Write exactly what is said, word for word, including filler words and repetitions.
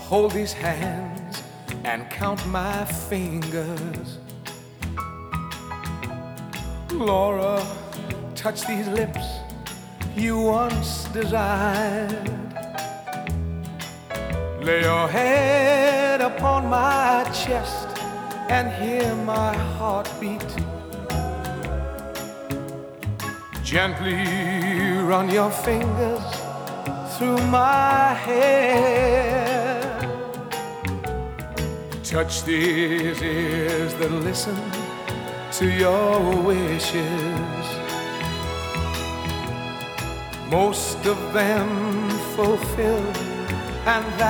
hold these hands and count my fingers. Laura, touch these lips you once desired. Lay your head upon my chest and hear my heartbeat. Gently run your fingers through my hair. Touch these ears that listen to your wishes. Most of them fulfilled, and that